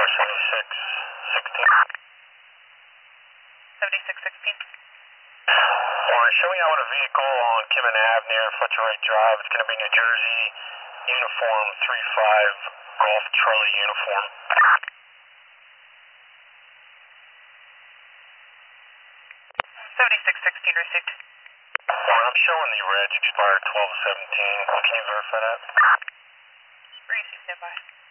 7616. 7616. Showing out a vehicle on Kimmon Ave near Fletcher Wright Drive. It's going to be New Jersey uniform 35 Golf Charlie uniform. 7616 received. I'm showing the reg expired 1217. Can you verify that? Received, standby.